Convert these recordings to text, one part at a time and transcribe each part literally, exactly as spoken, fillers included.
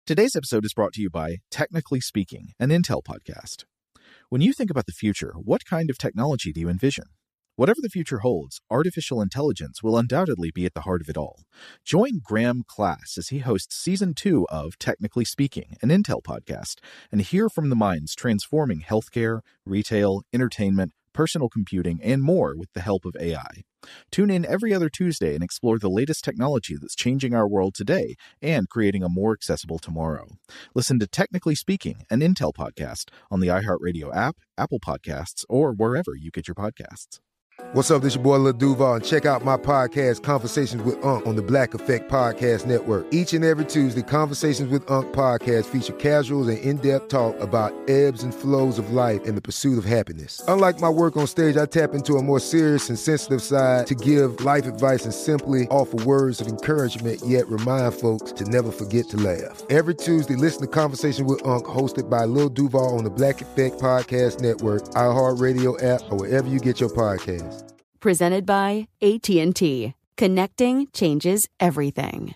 Today's episode is brought to you by Technically Speaking, an Intel podcast. When you think about the future, what kind of technology do you envision? Whatever the future holds, artificial intelligence will undoubtedly be at the heart of it all. Join Graham Class as he hosts Season two of Technically Speaking, an Intel podcast, and hear from the minds transforming healthcare, retail, entertainment, personal computing, and more with the help of A I. Tune in every other Tuesday and explore the latest technology that's changing our world today and creating a more accessible tomorrow. Listen to Technically Speaking, an Intel podcast on the iHeartRadio app, Apple Podcasts, or wherever you get your podcasts. What's up, this your boy Lil Duval, and check out my podcast, Conversations with Unc, on the Black Effect Podcast Network. Each and every Tuesday, Conversations with Unc podcast feature casuals and in-depth talk about ebbs and flows of life and the pursuit of happiness. Unlike my work on stage, I tap into a more serious and sensitive side to give life advice and simply offer words of encouragement, yet remind folks to never forget to laugh. Every Tuesday, listen to Conversations with Unc, hosted by Lil Duval on the Black Effect Podcast Network, iHeartRadio app, or wherever you get your podcasts. Presented by A T and T. Connecting changes everything.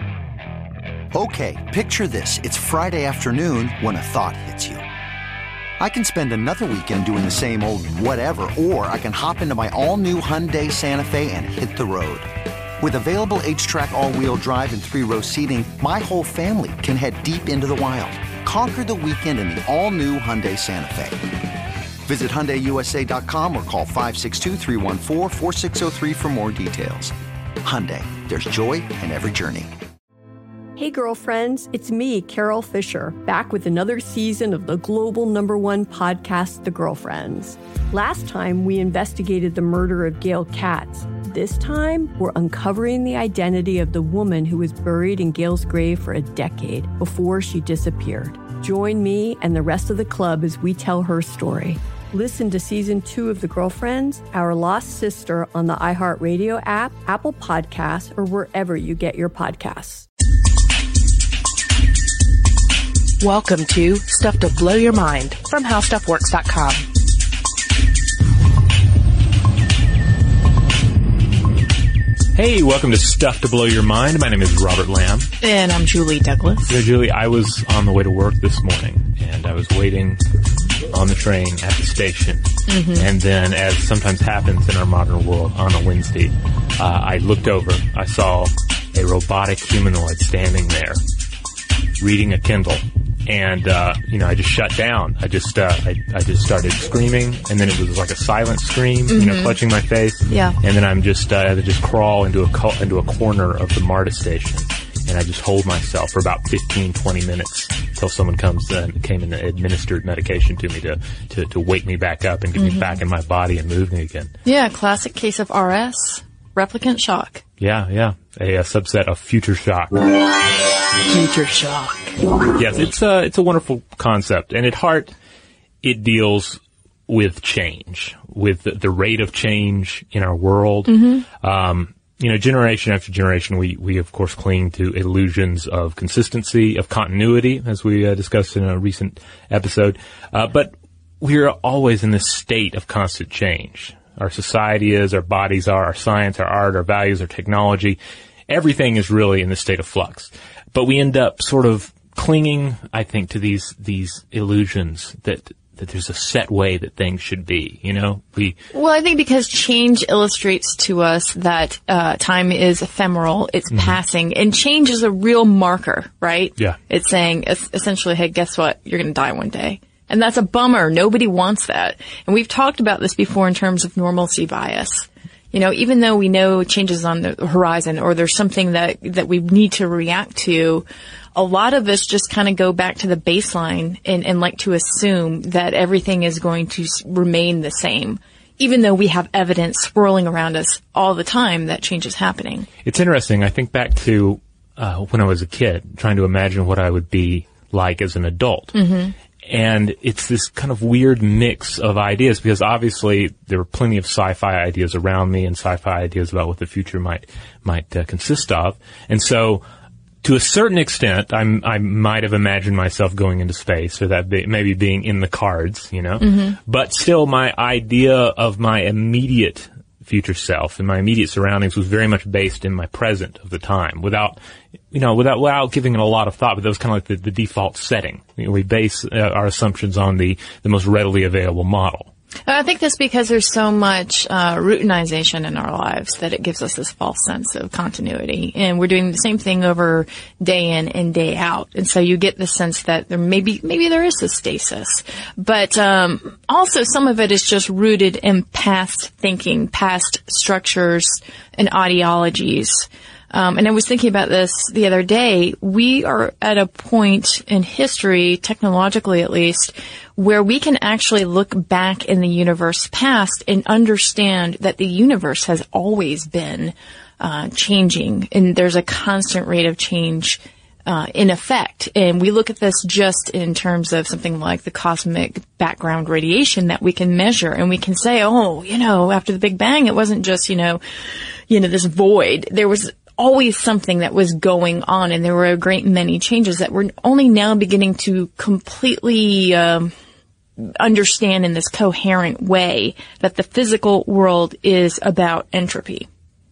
Okay, picture this. It's Friday afternoon when a thought hits you. I can spend another weekend doing the same old whatever, or I can hop into my all-new Hyundai Santa Fe and hit the road. With available H-Track all-wheel drive and three-row seating, my whole family can head deep into the wild. Conquer the weekend in the all-new Hyundai Santa Fe. Visit Hyundai U S A dot com or call five six two, three one four, four six zero three for more details. Hyundai, there's joy in every journey. Hey girlfriends, it's me, Carol Fisher, back with another season of the global number one podcast, The Girlfriends. Last time, we investigated the murder of Gail Katz. This time, we're uncovering the identity of the woman who was buried in Gail's grave for a decade before she disappeared. Join me and the rest of the club as we tell her story. Listen to Season two of The Girlfriends, Our Lost Sister on the iHeartRadio app, Apple Podcasts, or wherever you get your podcasts. Welcome to Stuff to Blow Your Mind from How Stuff Works dot com. Hey, welcome to Stuff to Blow Your Mind. My name is Robert Lamb. And I'm Julie Douglas. You know, Julie, I was on the way to work this morning, and I was waiting on the train at the station. Mm-hmm. And then, as sometimes happens in our modern world on a Wednesday, uh, I looked over. I saw a robotic humanoid standing there, reading a Kindle. And, uh, you know, I just shut down. I just, uh, I, I just started screaming, and then it was like a silent scream, mm-hmm. you know, clutching my face. Yeah. And then I'm just, uh, I had to just crawl into a, co- into a corner of the MARTA station, and I just hold myself for about fifteen, twenty minutes till someone comes and came and administered medication to me to, to, to wake me back up and get mm-hmm. me back in my body and move me again. Yeah, classic case of R S, replicant shock. Yeah, yeah. A, a subset of future shock. Future shock. Yes, it's a, it's a wonderful concept. And at heart, it deals with change, with the, the rate of change in our world. Mm-hmm. Um, you know, generation after generation, we, we of course cling to illusions of consistency, of continuity, as we uh, discussed in a recent episode. Uh, but we're always in this state of constant change. Our society is, our bodies are, our science, our art, our values, our technology. Everything is really in this state of flux. But we end up sort of clinging, I think, to these these illusions that that there's a set way that things should be, you know? We Well, I think because change illustrates to us that uh time is ephemeral, it's mm-hmm. passing, and change is a real marker, right? Yeah. It's saying, essentially, hey, guess what? You're going to die one day. And that's a bummer. Nobody wants that. And we've talked about this before in terms of normalcy bias. You know, even though we know changes on the horizon or there's something that, that we need to react to, a lot of us just kind of go back to the baseline and, and like to assume that everything is going to remain the same, even though we have evidence swirling around us all the time that change is happening. It's interesting. I think back to uh, when I was a kid, trying to imagine what I would be like as an adult. Mm-hmm. And it's this kind of weird mix of ideas because obviously there were plenty of sci-fi ideas around me and sci-fi ideas about what the future might might uh, consist of. And so to a certain extent, I'm, I might have imagined myself going into space or that be, maybe being in the cards, you know. Mm-hmm. But still my idea of my immediate future self and my immediate surroundings was very much based in my present of the time without you know, without without giving it a lot of thought, but that was kind of like the, the default setting. You know, we base uh, our assumptions on the, the most readily available model. I think that's because there's so much uh, routinization in our lives that it gives us this false sense of continuity. And we're doing the same thing over day in and day out. And so you get the sense that there maybe maybe there is a stasis. But um, also some of it is just rooted in past thinking, past structures and ideologies. Um, and I was thinking about this the other day. We are at a point in history, technologically at least, where we can actually look back in the universe past and understand that the universe has always been uh, changing, and there's a constant rate of change uh, in effect. And we look at this just in terms of something like the cosmic background radiation that we can measure, and we can say, oh, you know, after the Big Bang, it wasn't just, you know, you know, this void. There was always something that was going on, and there were a great many changes that we're only now beginning to completely um, understand in this coherent way that the physical world is about entropy.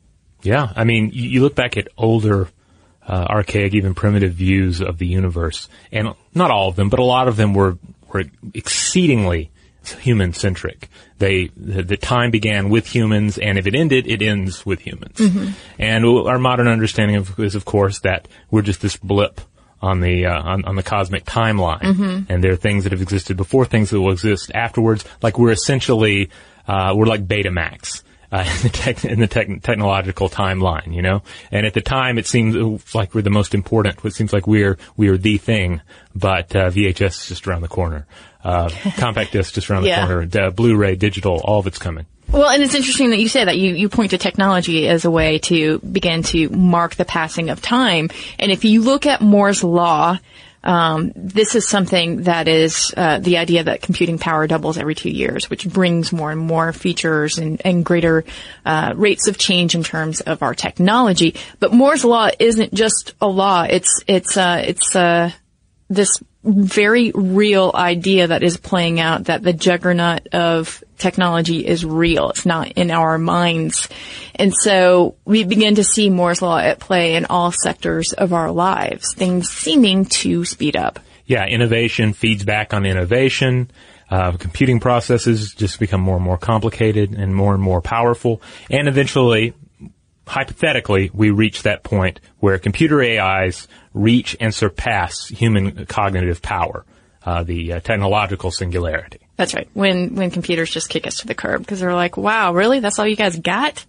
Yeah, I mean, you, you look back at older, uh, archaic, even primitive views of the universe, and not all of them, but a lot of them were were exceedingly human-centric. They, the, the time began with humans, and if it ended, it ends with humans. Mm-hmm. And our modern understanding of, is, of course, that we're just this blip on the, uh, on, on the cosmic timeline. Mm-hmm. And there are things that have existed before, things that will exist afterwards. Like we're essentially, uh, we're like Betamax. Uh, in the, tech, in the tech, technological timeline, you know? And at the time, it seems like we're the most important. It seems like we're, we're the thing, but, uh, V H S is just around the corner. Uh, compact disc just around yeah. the corner. Uh, Blu-ray, digital, all of it's coming. Well, and it's interesting that you say that. You, you point to technology as a way to begin to mark the passing of time. And if you look at Moore's Law, Um, this is something that is uh, the idea that computing power doubles every two years, which brings more and more features and, and greater uh, rates of change in terms of our technology. But Moore's Law isn't just a law; it's it's uh, it's uh, this very real idea that is playing out, that the juggernaut of technology is real. It's not in our minds. And so we begin to see Moore's Law at play in all sectors of our lives, things seeming to speed up. Yeah, innovation feeds back on innovation. Uh, computing processes just become more and more complicated and more and more powerful. And eventually, hypothetically, we reach that point where computer A Is reach and surpass human cognitive power, uh, the uh, technological singularity. That's right. When when computers just kick us to the curb because they're like, wow, really? That's all you guys got?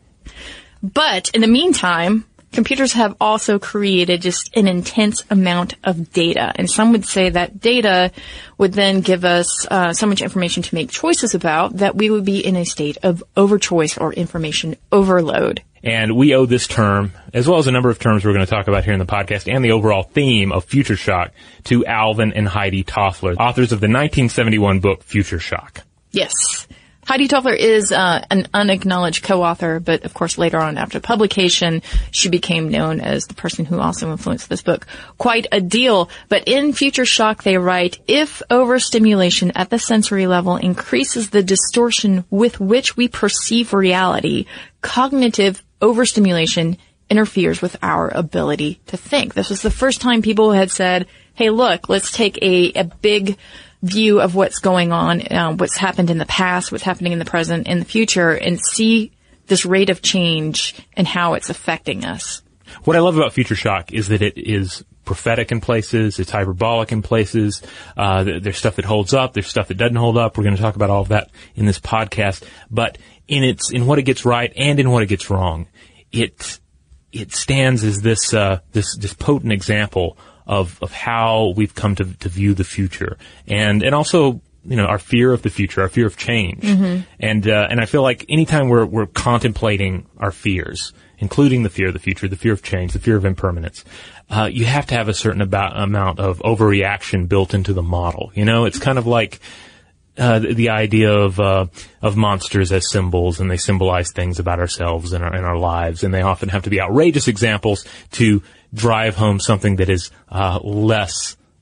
But in the meantime, computers have also created just an intense amount of data. And some would say that data would then give us uh, so much information to make choices about that we would be in a state of overchoice or information overload. And we owe this term, as well as a number of terms we're going to talk about here in the podcast, and the overall theme of Future Shock, to Alvin and Heidi Toffler, authors of the nineteen seventy-one book Future Shock. Yes. Heidi Toffler is uh, an unacknowledged co-author, but of course later on after publication, she became known as the person who also influenced this book quite a deal. But in Future Shock, they write, if overstimulation at the sensory level increases the distortion with which we perceive reality, cognitive overstimulation interferes with our ability to think. This was the first time people had said, hey, look, let's take a, a big view of what's going on, uh, what's happened in the past, what's happening in the present, in the future, and see this rate of change and how it's affecting us. What I love about Future Shock is that it is prophetic in places, it's hyperbolic in places, uh, there's stuff that holds up, there's stuff that doesn't hold up. We're going to talk about all of that in this podcast. But in its, in what it gets right and in what it gets wrong, it, it stands as this, uh, this, this potent example of, of how we've come to, to view the future. And, and also, you know, our fear of the future, our fear of change. Mm-hmm. And, uh, and I feel like anytime we're, we're contemplating our fears, including the fear of the future, the fear of change, the fear of impermanence, uh, you have to have a certain about, amount of overreaction built into the model. You know, it's kind of like, uh, the, the idea of, uh, of monsters as symbols, and they symbolize things about ourselves and our, and our lives, and they often have to be outrageous examples to drive home something that is, uh, less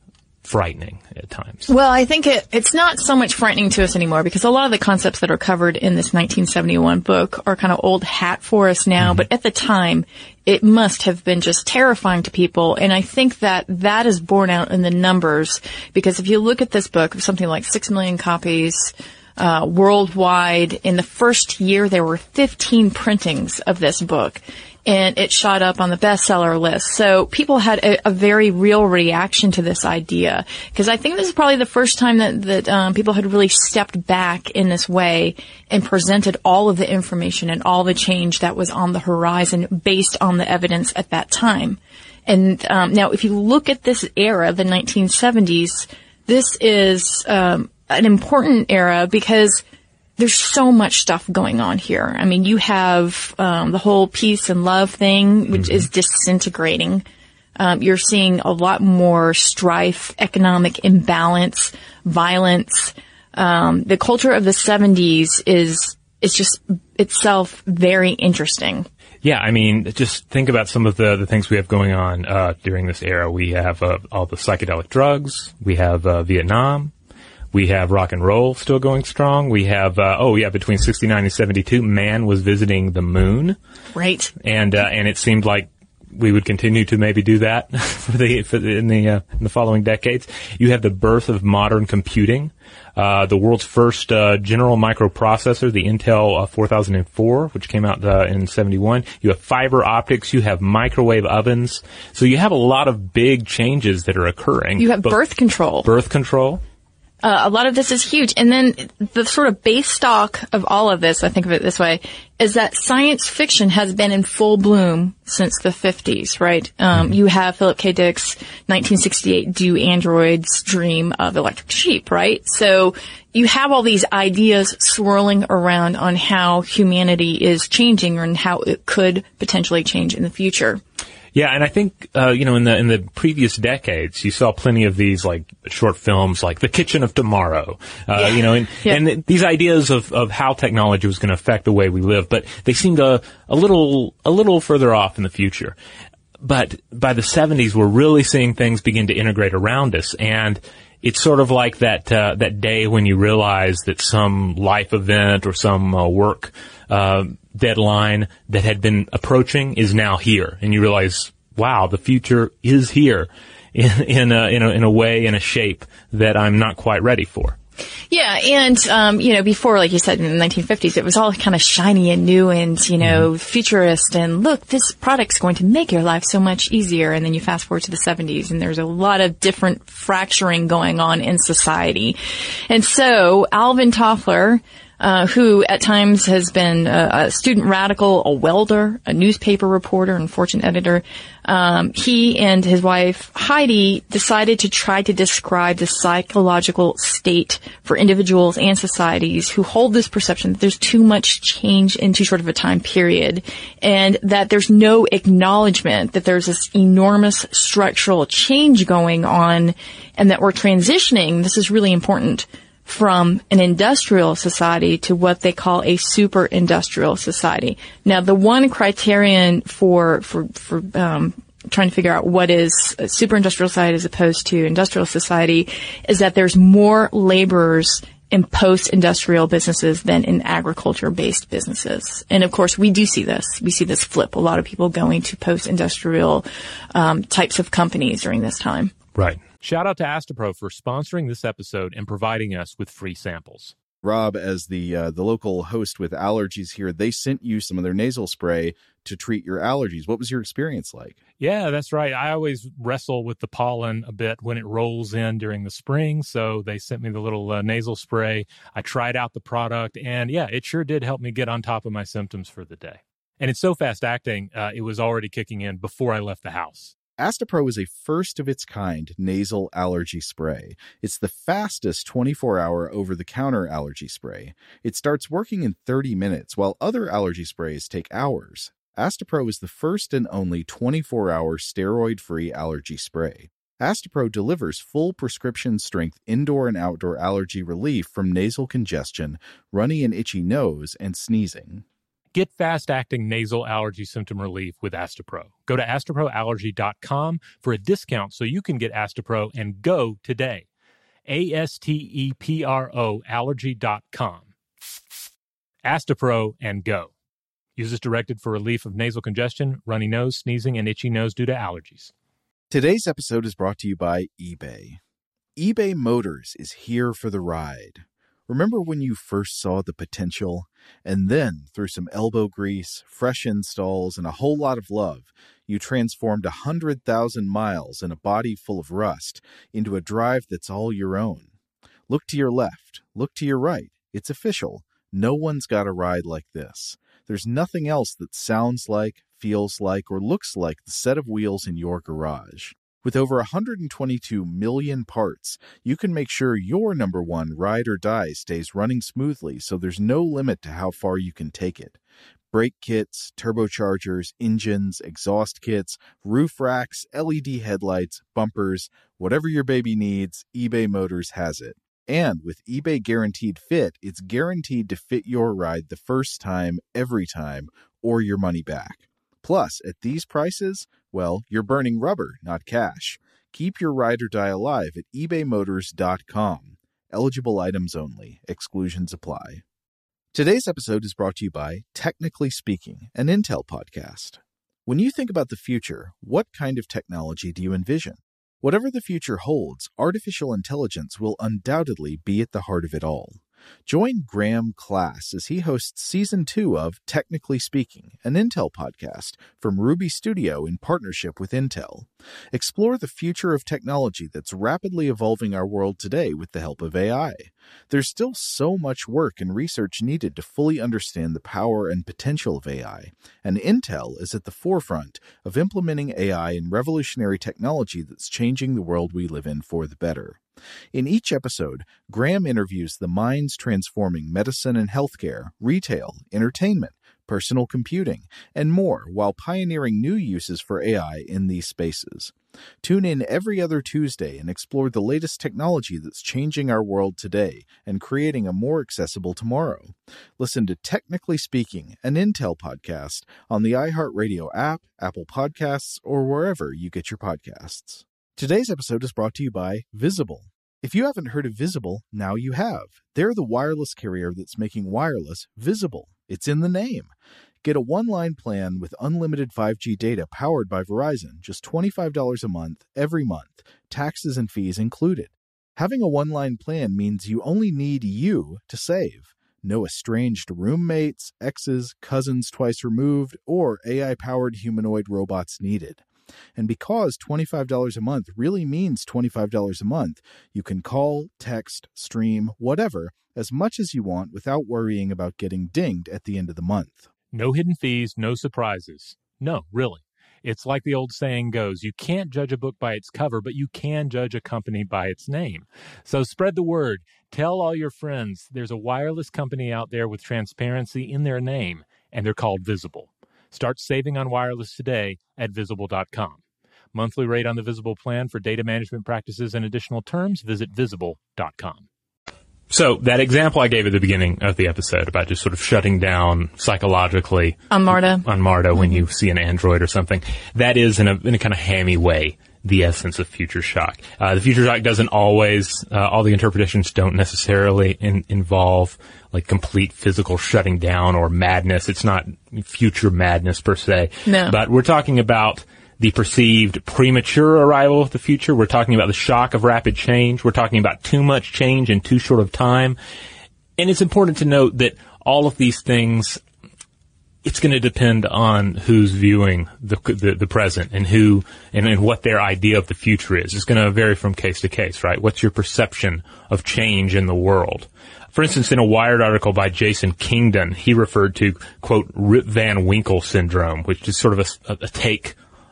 frightening at times. Well, I think it, it's not so much frightening to us anymore because a lot of the concepts that are covered in this nineteen seventy-one book are kind of old hat for us now. Mm-hmm. But at the time, it must have been just terrifying to people. And I think that that is borne out in the numbers because if you look at this book of something like six million copies uh, worldwide, in the first year there were fifteen printings of this book. And it shot up on the bestseller list. So people had a, a very real reaction to this idea. Because I think this is probably the first time that, that um, people had really stepped back in this way and presented all of the information and all the change that was on the horizon based on the evidence at that time. And um, now if you look at this era, the nineteen seventies, this is um, an important era because there's so much stuff going on here. I mean, you have um, the whole peace and love thing, which mm-hmm. is disintegrating. Um, you're seeing a lot more strife, economic imbalance, violence. Um, the culture of the seventies is is just itself very interesting. Yeah, I mean, just think about some of the, the things we have going on uh, during this era. We have uh, all the psychedelic drugs. We have uh, Vietnam. We have rock and roll still going strong. We have, uh, oh yeah, between sixty-nine and seventy-two, man was visiting the moon. Right. And, uh, and it seemed like we would continue to maybe do that for the, for the in the, uh, in the following decades. You have the birth of modern computing. Uh, the world's first, uh, general microprocessor, the Intel uh, four thousand four, which came out, uh, in seventy-one. You have fiber optics. You have microwave ovens. So you have a lot of big changes that are occurring. You have birth control. Birth control. Uh, a lot of this is huge. And then the sort of base stock of all of this, I think of it this way, is that science fiction has been in full bloom since the fifties, right? Um, you have Philip K. Dick's nineteen sixty-eight Do Androids Dream of Electric Sheep, right? So you have all these ideas swirling around on how humanity is changing and how it could potentially change in the future. Yeah, and I think, uh, you know, in the, in the previous decades, you saw plenty of these, like, short films like The Kitchen of Tomorrow, uh, yeah. you know, and, yeah. and these ideas of, of how technology was going to affect the way we live, but they seemed a, a little, a little further off in the future. But by the seventies, we're really seeing things begin to integrate around us, and it's sort of like that, uh, that day when you realize that some life event or some uh, work, uh, deadline that had been approaching is now here, and you realize, wow, the future is here in, in a, in a, in a way, in a shape that I'm not quite ready for. Yeah, and, um, you know, before, like you said, in the nineteen fifties, it was all kind of shiny and new and, you know, mm-hmm. futurist, and look, this product's going to make your life so much easier. And then you fast forward to the seventies, and there's a lot of different fracturing going on in society. And so, Alvin Toffler, Uh, who at times has been a, a student radical, a welder, a newspaper reporter, and Fortune editor. Um, he and his wife Heidi decided to try to describe the psychological state for individuals and societies who hold this perception that there's too much change in too short of a time period, and that there's no acknowledgement that there's this enormous structural change going on, and that we're transitioning. This is really important. From an industrial society to what they call a super industrial society. Now, the one criterion for for for um, trying to figure out what is a super industrial society as opposed to industrial society is that there's more laborers in post-industrial businesses than in agriculture-based businesses. And of course, we do see this. We see this flip. A lot of people going to post-industrial um, types of companies during this time. Right. Shout out to Astepro for sponsoring this episode and providing us with free samples. Rob, as the uh, the local host with allergies here, they sent you some of their nasal spray to treat your allergies. What was your experience like? Yeah, that's right. I always wrestle with the pollen a bit when it rolls in during the spring, so they sent me the little uh, nasal spray. I tried out the product, and yeah, it sure did help me get on top of my symptoms for the day. And it's so fast-acting, uh, it was already kicking in before I left the house. Astepro is a first-of-its-kind nasal allergy spray. It's the fastest twenty-four hour over-the-counter allergy spray. It starts working in thirty minutes, while other allergy sprays take hours. Astepro is the first and only twenty-four hour steroid-free allergy spray. Astepro delivers full prescription-strength indoor and outdoor allergy relief from nasal congestion, runny and itchy nose, and sneezing. Get fast-acting nasal allergy symptom relief with Astepro. Go to astepro allergy dot com for a discount so you can get Astepro and go today. A S T E P R O allergy dot com. Astepro and go. Use as directed for relief of nasal congestion, runny nose, sneezing, and itchy nose due to allergies. Today's episode is brought to you by eBay. eBay Motors is here for the ride. Remember when you first saw the potential? And then, through some elbow grease, fresh installs, and a whole lot of love, you transformed one hundred thousand miles and a body full of rust into a drive that's all your own. Look to your left. Look to your right. It's official. No one's got a ride like this. There's nothing else that sounds like, feels like, or looks like the set of wheels in your garage. With over one hundred twenty-two million parts, you can make sure your number one ride or die stays running smoothly so there's no limit to how far you can take it. Brake kits, turbochargers, engines, exhaust kits, roof racks, L E D headlights, bumpers, whatever your baby needs, eBay Motors has it. And with eBay Guaranteed Fit, it's guaranteed to fit your ride the first time, every time, or your money back. Plus, at these prices, well, you're burning rubber, not cash. Keep your ride or die alive at ebay motors dot com. Eligible items only. Exclusions apply. Today's episode is brought to you by Technically Speaking, an Intel podcast. When you think about the future, what kind of technology do you envision? Whatever the future holds, artificial intelligence will undoubtedly be at the heart of it all. Join Graham Class as he hosts Season two of Technically Speaking, an Intel podcast from Ruby Studio in partnership with Intel. Explore the future of technology that's rapidly evolving our world today with the help of A I. There's still so much work and research needed to fully understand the power and potential of A I, and Intel is at the forefront of implementing A I in revolutionary technology that's changing the world we live in for the better. In each episode, Graham interviews the minds transforming medicine and healthcare, retail, entertainment, personal computing, and more while pioneering new uses for A I in these spaces. Tune in every other Tuesday and explore the latest technology that's changing our world today and creating a more accessible tomorrow. Listen to Technically Speaking, an Intel podcast on the iHeartRadio app, Apple Podcasts, or wherever you get your podcasts. Today's episode is brought to you by Visible. If you haven't heard of Visible, now you have. They're the wireless carrier that's making wireless visible. It's in the name. Get a one-line plan with unlimited five G data powered by Verizon, just twenty-five dollars a month, every month, taxes and fees included. Having a one-line plan means you only need you to save. No estranged roommates, exes, cousins twice removed, or A I-powered humanoid robots needed. And because twenty-five dollars a month really means twenty-five dollars a month, you can call, text, stream, whatever, as much as you want without worrying about getting dinged at the end of the month. No hidden fees, no surprises. No, really. It's like the old saying goes, you can't judge a book by its cover, but you can judge a company by its name. So spread the word. Tell all your friends there's a wireless company out there with transparency in their name, and they're called Visible. Start saving on wireless today at visible dot com. Monthly rate on the Visible plan for data management practices and additional terms, visit visible dot com. So that example I gave at the beginning of the episode about just sort of shutting down psychologically on MARTA, on MARTA when you see an android or something, that is in a, in a kind of hammy way the essence of future shock. Uh, the future shock doesn't always, uh, all the interpretations don't necessarily in, involve like complete physical shutting down or madness. It's not future madness per se. No. But we're talking about the perceived premature arrival of the future. We're talking about the shock of rapid change. We're talking about too much change in too short of time. And it's important to note that all of these things, it's going to depend on who's viewing the, the, the present and who and, and what their idea of the future is. It's going to vary from case to case, right? What's your perception of change in the world? For instance, in a Wired article by Jason Kingdon, he referred to, quote, Rip Van Winkle syndrome, which is sort of a, a take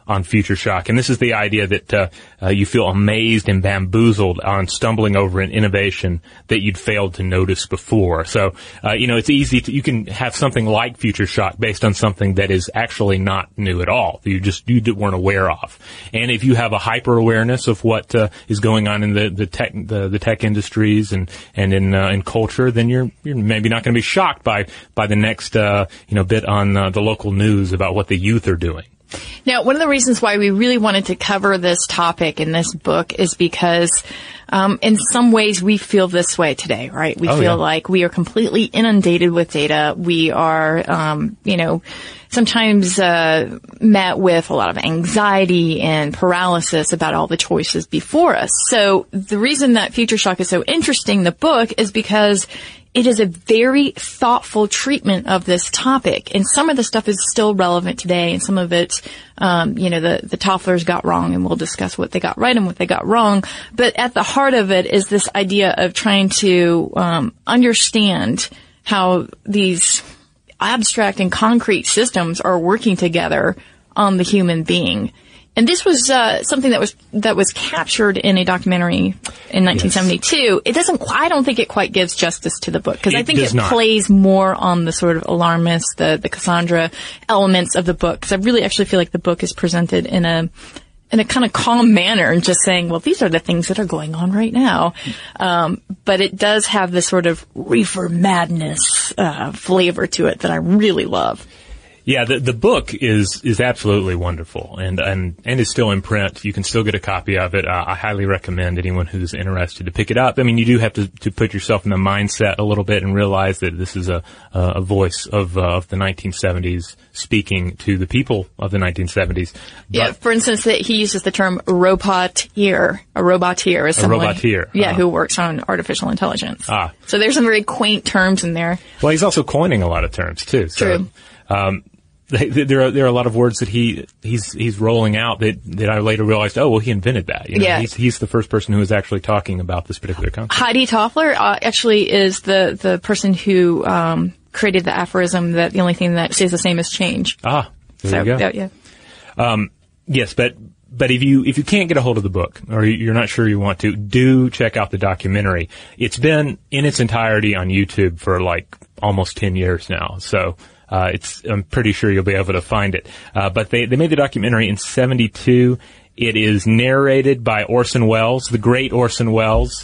on Future Shock. And this is the idea that uh, uh, you feel amazed and bamboozled on stumbling over an innovation that you'd failed to notice before. So, uh, you know, it's easy to, you can have something like Future Shock based on something that is actually not new at all, that you just you weren't aware of. And if you have a hyper awareness of what uh, is going on in the the tech the, the tech industries and and in uh, in culture, then you're you're maybe not going to be shocked by by the next uh, you know bit on uh, the local news about what the youth are doing. Now, one of the reasons why we really wanted to cover this topic in this book is because um, in some ways we feel this way today, right? We oh, feel yeah. like we are completely inundated with data. We are, um, you know, sometimes uh, met with a lot of anxiety and paralysis about all the choices before us. So the reason that Future Shock is so interesting, the book, is because it is a very thoughtful treatment of this topic. And some of the stuff is still relevant today, and some of it, um, you know, the, the Tofflers got wrong, and we'll discuss what they got right and what they got wrong. But at the heart of it is this idea of trying to um, understand how these abstract and concrete systems are working together on the human being. And this was uh, something that was that was captured in a documentary in nineteen seventy-two. Yes. It doesn't. I don't think it quite gives justice to the book, because I think it not. plays more on the sort of alarmist, the the Cassandra elements of the book. Because I really actually feel like the book is presented in a in a kind of calm manner and just saying, well, these are the things that are going on right now. Um, but it does have this sort of reefer madness uh, flavor to it that I really love. Yeah, the the book is is absolutely wonderful, and and and is still in print. You can still get a copy of it. Uh, I highly recommend anyone who's interested to pick it up. I mean, you do have to to put yourself in the mindset a little bit and realize that this is a a voice of uh, of the nineteen seventies speaking to the people of the nineteen seventies. But yeah, for instance, that he uses the term roboteer. A roboteer is someone, a roboteer, yeah, uh, who works on artificial intelligence. Ah, so there's some very quaint terms in there. Well, he's also coining a lot of terms too. So, True. Um, There are there are a lot of words that he he's he's rolling out that, that I later realized, oh well, he invented that. You know, yeah. he's he's the first person who is actually talking about this particular concept. Heidi Toffler uh, actually is the the person who um, created the aphorism that the only thing that stays the same is change. Ah, there so, you go. Yeah, yeah. Um, yes, but but if you if you can't get a hold of the book, or you're not sure you want to, do check out the documentary. It's been in its entirety on YouTube for like almost ten years now. So. Uh, it's, I'm pretty sure you'll be able to find it. Uh, but they, they made the documentary in seventy-two. It is narrated by Orson Welles, the great Orson Welles,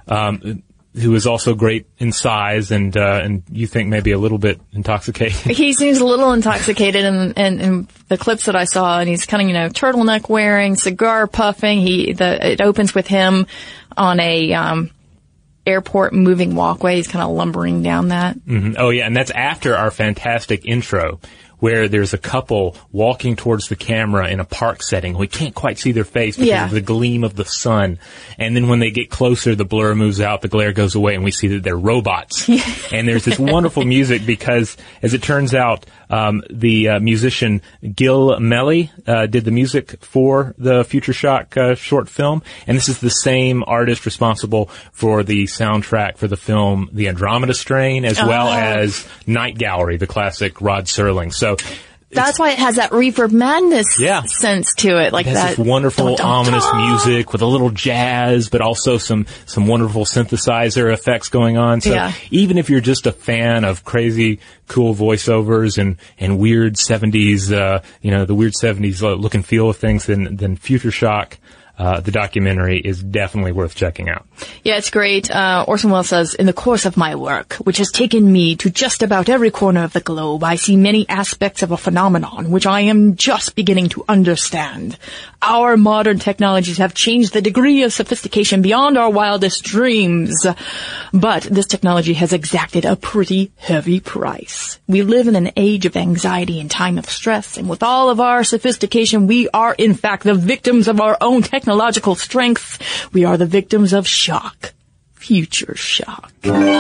um, who is also great in size and, uh, and you think maybe a little bit intoxicated. He seems a little intoxicated in, in, in the clips that I saw, and he's kind of, you know, turtleneck wearing, cigar puffing. He, the, it opens with him on a, um, airport moving walkway. He's kind of lumbering down that. Mm-hmm. Oh, yeah, and that's after our fantastic intro, where there's a couple walking towards the camera in a park setting. We can't quite see their face because yeah. of the gleam of the sun. And then when they get closer, the blur moves out, the glare goes away, and we see that they're robots. And there's this wonderful music because, as it turns out, um, the uh, musician Gil Melly uh, did the music for the Future Shock uh, short film. And this is the same artist responsible for the soundtrack for the film The Andromeda Strain, as oh. well as Night Gallery, the classic Rod Serling. So that's why it has that reefer madness yeah. sense to it, like it has that this wonderful dun, dun, ominous dun. music with a little jazz, but also some some wonderful synthesizer effects going on. So yeah. even if you're just a fan of crazy, cool voiceovers and and weird seventies, uh, you know, the weird seventies look and feel of things, then then Future Shock. Uh, the documentary is definitely worth checking out. Yeah, it's great. Uh, Orson Welles says, in the course of my work, which has taken me to just about every corner of the globe, I see many aspects of a phenomenon which I am just beginning to understand. Our modern technologies have changed the degree of sophistication beyond our wildest dreams. But this technology has exacted a pretty heavy price. We live in an age of anxiety and time of stress, and with all of our sophistication, we are in fact the victims of our own technology. Technological strength. We are the victims of shock. Future shock.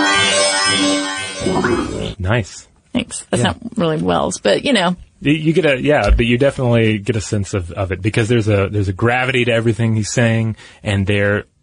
Nice. Thanks. That's yeah. not really Wells, but you know. You get a, yeah, but you definitely get a sense of, of it because there's a, there's a gravity to everything he's saying, and there,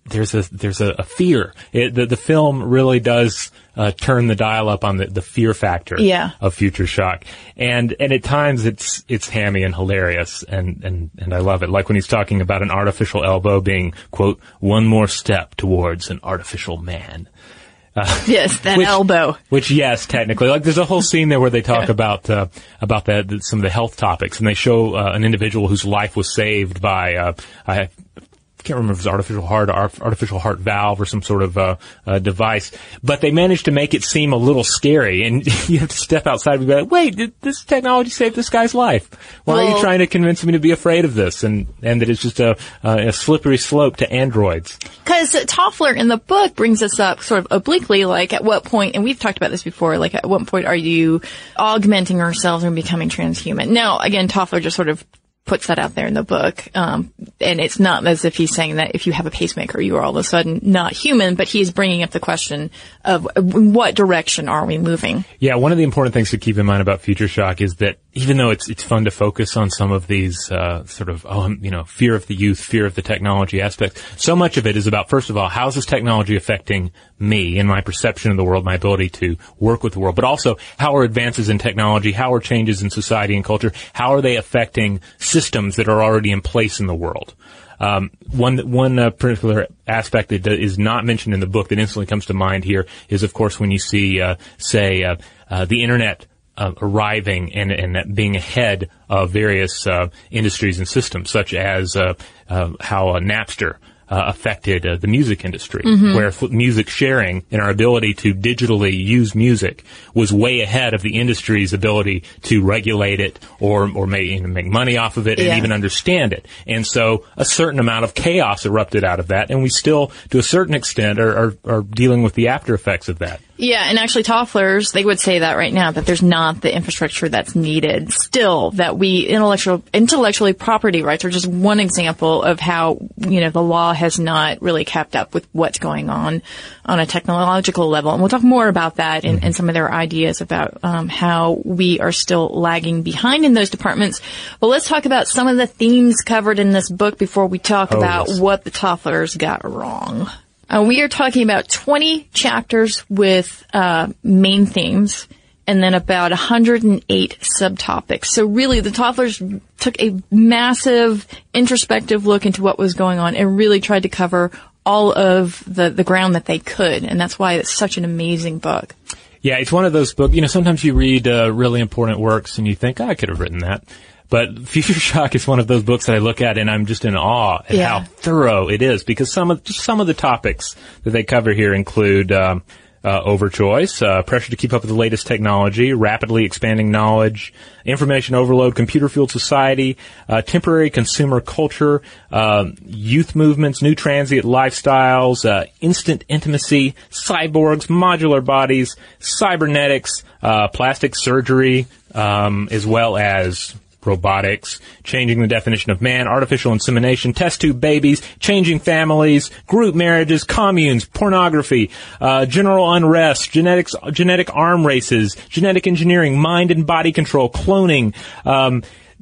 there's a there's a, a fear. It, the, the film really does uh, turn the dial up on the, the fear factor yeah. of Future Shock, and and at times it's it's hammy and hilarious, and and and I love it. Like when he's talking about an artificial elbow being, quote, one more step towards an artificial man. Uh, yes, that which, elbow. Which, yes, technically, like there's a whole scene there where they talk yeah. about uh, about that the, some of the health topics, and they show uh, an individual whose life was saved by uh, I can't remember if it was artificial heart or artificial heart valve or some sort of uh, uh, device, but they managed to make it seem a little scary, and you have to step outside and be like, wait, did this technology save this guy's life? Why well, are you trying to convince me to be afraid of this, and, and that it's just a, a slippery slope to androids? Because Toffler in the book brings us up sort of obliquely, like at what point, and we've talked about this before, like at what point are you augmenting ourselves and becoming transhuman? Now, again, Toffler just sort of puts that out there in the book. Um, and it's not as if he's saying that if you have a pacemaker, you are all of a sudden not human, but he's bringing up the question of what direction are we moving? Yeah, one of the important things to keep in mind about Future Shock is that even though it's it's fun to focus on some of these uh, sort of, oh, you know, fear of the youth, fear of the technology aspects, so much of it is about, first of all, how is this technology affecting me and my perception of the world, my ability to work with the world, but also how are advances in technology, how are changes in society and culture, how are they affecting systems that are already in place in the world? Um, one one uh, particular aspect that is not mentioned in the book that instantly comes to mind here is, of course, when you see, uh, say, uh, uh, the internet uh, arriving and, and being ahead of various uh, industries and systems, such as uh, uh, how uh, Napster Uh, affected uh, the music industry, mm-hmm. where f- music sharing and our ability to digitally use music was way ahead of the industry's ability to regulate it or or make, you know, make money off of it yeah. and even understand it. And so a certain amount of chaos erupted out of that, and we still, to a certain extent, are, are, are dealing with the after effects of that. Yeah, and actually Tofflers, they would say that right now, that there's not the infrastructure that's needed. Still, that we, intellectual, intellectually property rights are just one example of how, you know, the law has not really kept up with what's going on on a technological level. And we'll talk more about that in, in some of their ideas about um, how we are still lagging behind in those departments. But let's talk about some of the themes covered in this book before we talk oh, about yes. what the Tofflers got wrong. Uh, we are talking about twenty chapters with uh main themes and then about one hundred eight subtopics. So really, the Tofflers took a massive introspective look into what was going on and really tried to cover all of the, the ground that they could. And that's why it's such an amazing book. Yeah, it's one of those books, you know, sometimes you read uh, really important works and you think, oh, I could have written that. But Future Shock is one of those books that I look at and I'm just in awe at yeah. how thorough it is, because some of just some of the topics that they cover here include um, uh, overchoice, uh, pressure to keep up with the latest technology, rapidly expanding knowledge, information overload, computer-fueled society, uh, temporary consumer culture, uh, youth movements, new transient lifestyles, uh, instant intimacy, cyborgs, modular bodies, cybernetics, uh, plastic surgery, um, as well as robotics, changing the definition of man, artificial insemination, test tube babies, changing families, group marriages, communes, pornography, uh, general unrest, genetics, genetic arm races, genetic engineering, mind and body control, cloning. Um,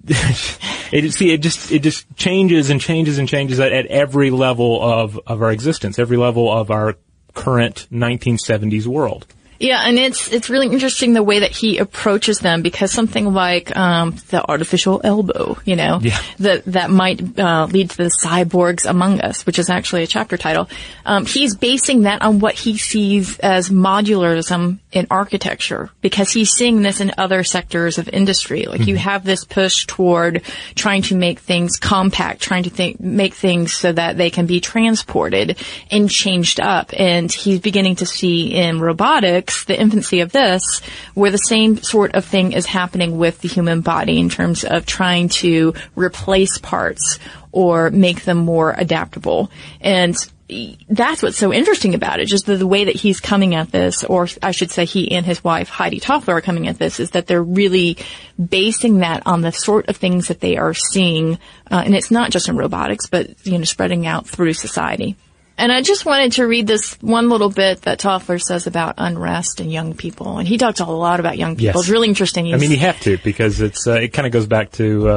it, see, it just it just changes and changes and changes at, at every level of of our existence, every level of our current nineteen seventies world. Yeah, and it's it's really interesting the way that he approaches them, because something like um the artificial elbow, you know, yeah. that that might uh, lead to the cyborgs among us, which is actually a chapter title. Um, he's basing that on what he sees as modularism in architecture, because he's seeing this in other sectors of industry. Like mm-hmm. you have this push toward trying to make things compact, trying to think, make things so that they can be transported and changed up. And he's beginning to see in robotics the infancy of this, where the same sort of thing is happening with the human body in terms of trying to replace parts or make them more adaptable. And that's what's so interesting about it, just the, the way that he's coming at this, or I should say he and his wife, Heidi Toffler, are coming at this, is that they're really basing that on the sort of things that they are seeing. Uh, and it's not just in robotics, but, you know, spreading out through society. And I just wanted to read this one little bit that Toffler says about unrest and young people. And he talks a lot about young people. Yes. It's really interesting. He's, I mean, you have to, because it's uh, it kind of goes back to uh,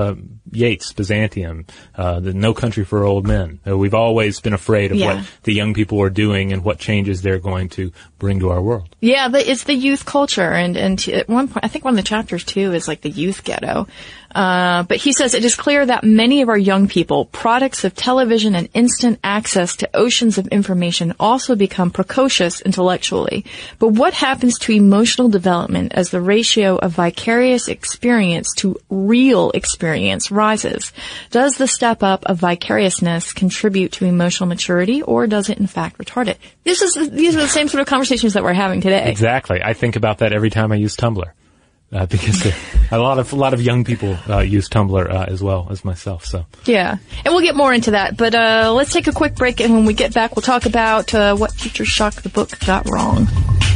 Yeats, Byzantium, uh, the No Country for Old Men. Uh, we've always been afraid of Yeah. what the young people are doing and what changes they're going to bring to our world. Yeah, but it's the youth culture, and and t- at one point, I think one of the chapters too is like the youth ghetto. Uh, but he says it is clear that many of our young people, products of television and instant access to oceans of information, also become precocious intellectually. But what happens to emotional development as the ratio of vicarious experience to real experience rises? Does the step up of vicariousness contribute to emotional maturity, or does it in fact retard it? This is these are the same sort of conversations that we're having today. Exactly. I think about that every time I use Tumblr. Uh, because a lot of a lot of young people uh, use Tumblr uh, as well as myself. So Yeah, and we'll get more into that. But uh, let's take a quick break, and when we get back, we'll talk about uh, what Future Shock the book got wrong.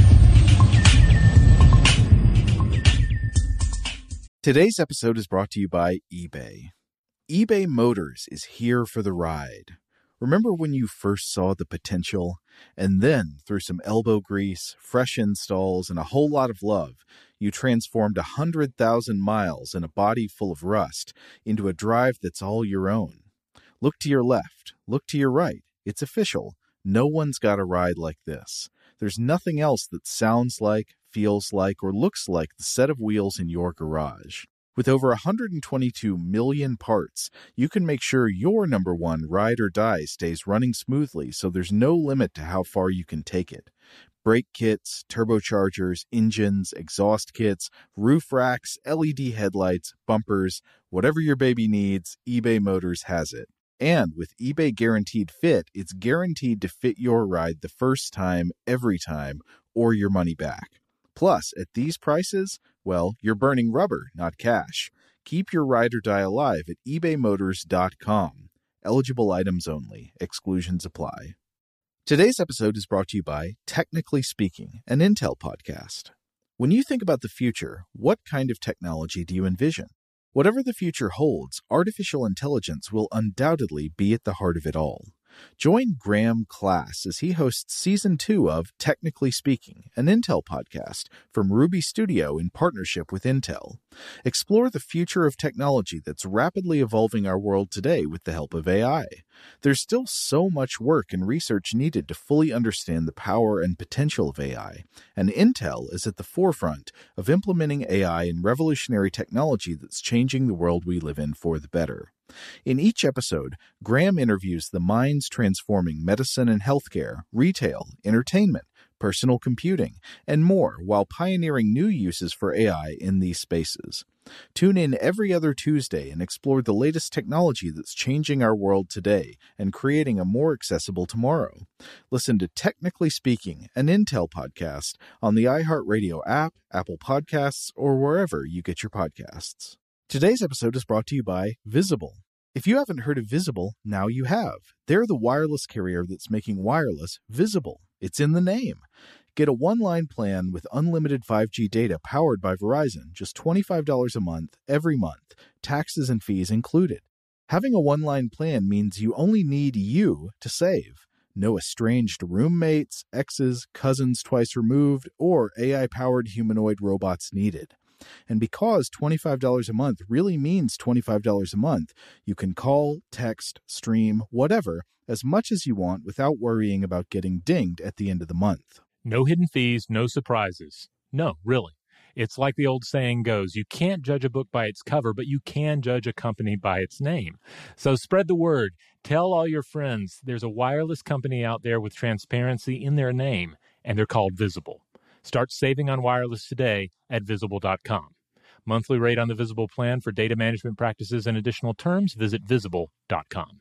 Today's episode is brought to you by eBay. eBay Motors is here for the ride. Remember when you first saw the potential? And then, through some elbow grease, fresh installs, and a whole lot of love, you transformed one hundred thousand miles and a body full of rust into a drive that's all your own. Look to your left. Look to your right. It's official. No one's got a ride like this. There's nothing else that sounds like, feels like, or looks like the set of wheels in your garage. With over one hundred twenty-two million parts, you can make sure your number one ride or die stays running smoothly, so there's no limit to how far you can take it. Brake kits, turbochargers, engines, exhaust kits, roof racks, L E D headlights, bumpers, whatever your baby needs, eBay Motors has it. And with eBay Guaranteed Fit, it's guaranteed to fit your ride the first time, every time, or your money back. Plus, at these prices, well, you're burning rubber, not cash. Keep your ride or die alive at ebay motors dot com. Eligible items only. Exclusions apply. Today's episode is brought to you by Technically Speaking, an Intel podcast. When you think about the future, what kind of technology do you envision? Whatever the future holds, artificial intelligence will undoubtedly be at the heart of it all. Join Graham Class as he hosts Season two of Technically Speaking, an Intel podcast from Ruby Studio in partnership with Intel. Explore the future of technology that's rapidly evolving our world today with the help of A I. There's still so much work and research needed to fully understand the power and potential of A I, and Intel is at the forefront of implementing A I in revolutionary technology that's changing the world we live in for the better. In each episode, Graham interviews the minds transforming medicine and healthcare, retail, entertainment, personal computing, and more while pioneering new uses for A I in these spaces. Tune in every other Tuesday and explore the latest technology that's changing our world today and creating a more accessible tomorrow. Listen to Technically Speaking, an Intel podcast on the iHeartRadio app, Apple Podcasts, or wherever you get your podcasts. Today's episode is brought to you by Visible. If you haven't heard of Visible, now you have. They're the wireless carrier that's making wireless visible. It's in the name. Get a one-line plan with unlimited five G data powered by Verizon, just twenty-five dollars a month, every month, taxes and fees included. Having a one-line plan means you only need you to save. No estranged roommates, exes, cousins twice removed, or A I-powered humanoid robots needed. And because twenty-five dollars a month really means twenty-five dollars a month, you can call, text, stream, whatever, as much as you want without worrying about getting dinged at the end of the month. no hidden fees, no surprises. No, really. It's like the old saying goes, you can't judge a book by its cover, but you can judge a company by its name. So spread the word. Tell all your friends there's a wireless company out there with transparency in their name, and they're called Visible. Start saving on wireless today at visible dot com. Monthly rate on the Visible plan for data management practices and additional terms, visit visible dot com.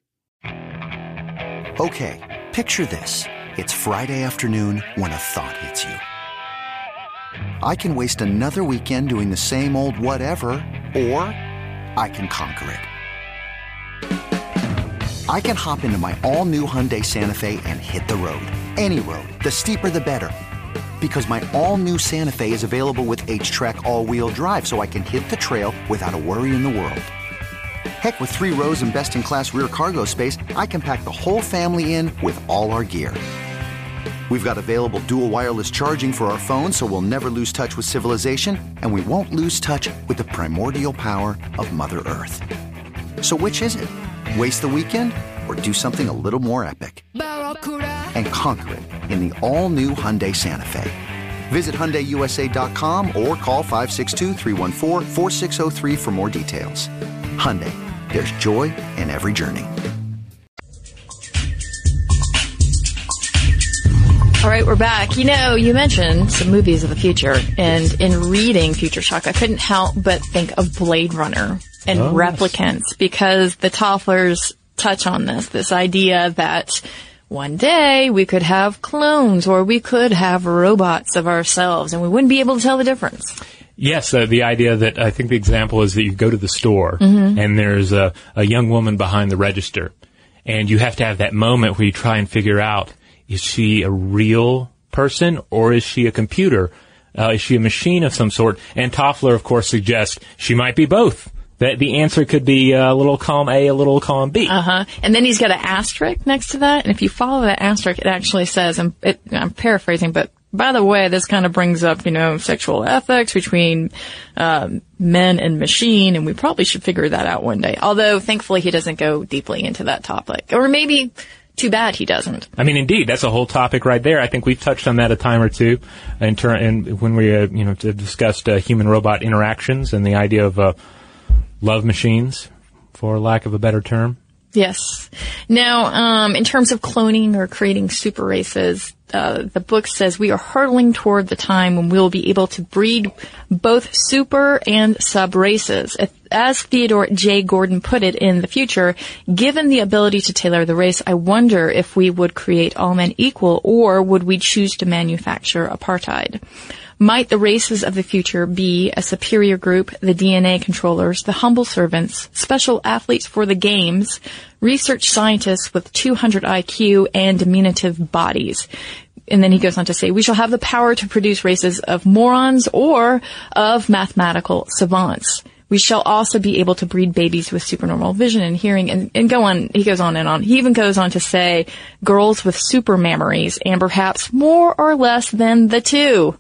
Okay, picture this. It's Friday afternoon when a thought hits you. I can waste another weekend doing the same old whatever, or I can conquer it. I can hop into my all-new Hyundai Santa Fe and hit the road. Any road. The steeper, the better. Because my all-new Santa Fe is available with H-Track all-wheel drive, so I can hit the trail without a worry in the world. Heck, with three rows and best-in-class rear cargo space, I can pack the whole family in with all our gear. We've got available dual wireless charging for our phones, so we'll never lose touch with civilization, and we won't lose touch with the primordial power of Mother Earth. So which is it? Waste the weekend or do something a little more epic and conquer it in the all-new Hyundai Santa Fe? Visit Hyundai U S A dot com or call five six two, three one four, four six zero three for more details. Hyundai, there's joy in every journey. All right, we're back. You know, you mentioned some movies of the future, and in reading Future Shock, I couldn't help but think of Blade Runner and oh, Replicants, yes. because the Tofflers touch on this, this idea that one day we could have clones or we could have robots of ourselves, and we wouldn't be able to tell the difference. Yes, uh, the idea that I think the example is that you go to the store mm-hmm. and there's a, a young woman behind the register, and you have to have that moment where you try and figure out, is she a real person or is she a computer? Uh, is she a machine of some sort? And Toffler, of course, suggests she might be both. That the answer could be a little column A, a little column B. Uh-huh. And then he's got an asterisk next to that. And if you follow that asterisk, it actually says, and it, I'm paraphrasing, but by the way, this kind of brings up, you know, sexual ethics between um, men and machine, and we probably should figure that out one day. Although, thankfully, he doesn't go deeply into that topic. Or maybe... too bad he doesn't. I mean, indeed, that's a whole topic right there. I think we've touched on that a time or two in ter- in, when we, uh, you know, discussed uh, human-robot interactions and the idea of uh, love machines, for lack of a better term. Yes. Now, um, in terms of cloning or creating super races, uh, the book says we are hurtling toward the time when we'll be able to breed both super and sub races. As Theodore J. Gordon put it in The Future, given the ability to tailor the race, I wonder if we would create all men equal, or would we choose to manufacture apartheid? Might the races of the future be a superior group, the D N A controllers, the humble servants, special athletes for the games, research scientists with two hundred I Q and diminutive bodies? And then he goes on to say, we shall have the power to produce races of morons or of mathematical savants. We shall also be able to breed babies with supernormal vision and hearing, and, and go on. He goes on and on. He even goes on to say girls with super memories and perhaps more or less than the two.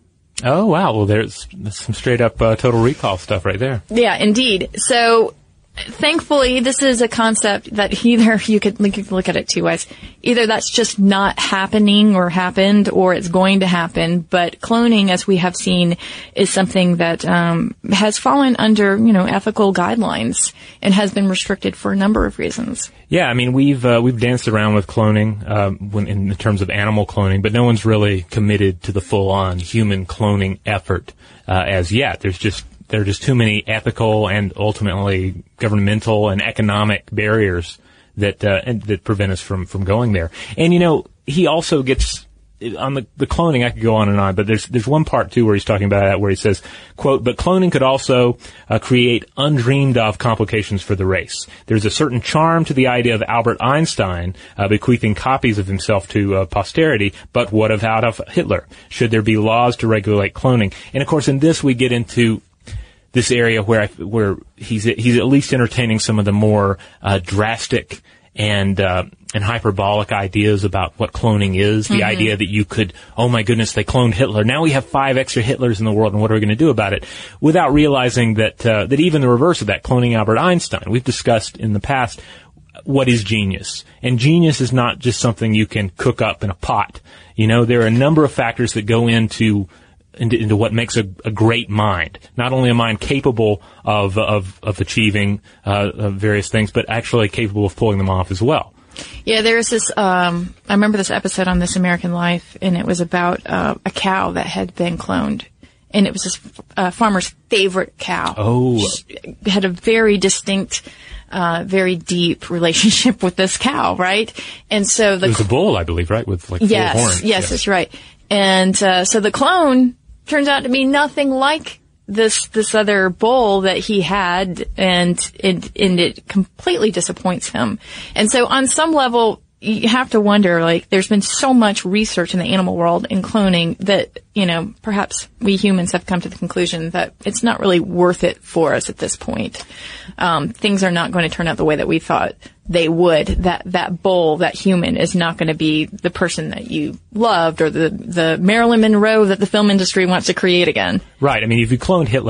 Oh, wow. Well, there's, there's some straight up uh, Total Recall stuff right there. Yeah, indeed. So, thankfully, this is a concept that either you could, you could look at it two ways. Either that's just not happening or happened, or it's going to happen. But cloning, as we have seen, is something that um, has fallen under, you know, ethical guidelines and has been restricted for a number of reasons. Yeah, I mean, we've uh, we've danced around with cloning um, when, in terms of animal cloning, but no one's really committed to the full-on human cloning effort uh, as yet. There's just there are just too many ethical and ultimately governmental and economic barriers that uh, and, that prevent us from from going there. And you know, he also gets on the, the cloning. I could go on and on, but there's there's one part too where he's talking about that, where he says, "quote But cloning could also uh, create undreamed of complications for the race. There's a certain charm to the idea of Albert Einstein uh, bequeathing copies of himself to uh, posterity. But what of Adolf Hitler? Should there be laws to regulate cloning?" And of course, in this we get into this area where I, where he's he's at least entertaining some of the more uh, drastic and uh, and hyperbolic ideas about what cloning is. The mm-hmm. idea that you could, oh my goodness, they cloned Hitler. Now we have five extra Hitlers in the world, and what are we going to do about it? Without realizing that uh, that even the reverse of that, cloning Albert Einstein. We've discussed in the past what is genius, and genius is not just something you can cook up in a pot. You know, there are a number of factors that go into Into, into what makes a, a great mind. Not only a mind capable of of, of achieving uh, of various things, but actually capable of pulling them off as well. Yeah, there's this. Um, I remember this episode on This American Life, and it was about uh, a cow that had been cloned, and it was this uh, farmer's favorite cow. Oh, she had a very distinct, uh, very deep relationship with this cow, right? And so the it was a bull, I believe, right, with like yes, four horns. Yes, yes, that's right. And uh, so the clone turns out to be nothing like this this other bull that he had, and, and and it completely disappoints him. And so on some level, you have to wonder, like, there's been so much research in the animal world in cloning that, you know, perhaps we humans have come to the conclusion that it's not really worth it for us at this point. Um, things are not going to turn out the way that we thought they would. That, that bull, that human, is not going to be the person that you loved, or the, the Marilyn Monroe that the film industry wants to create again. Right. I mean, if you cloned Hitler,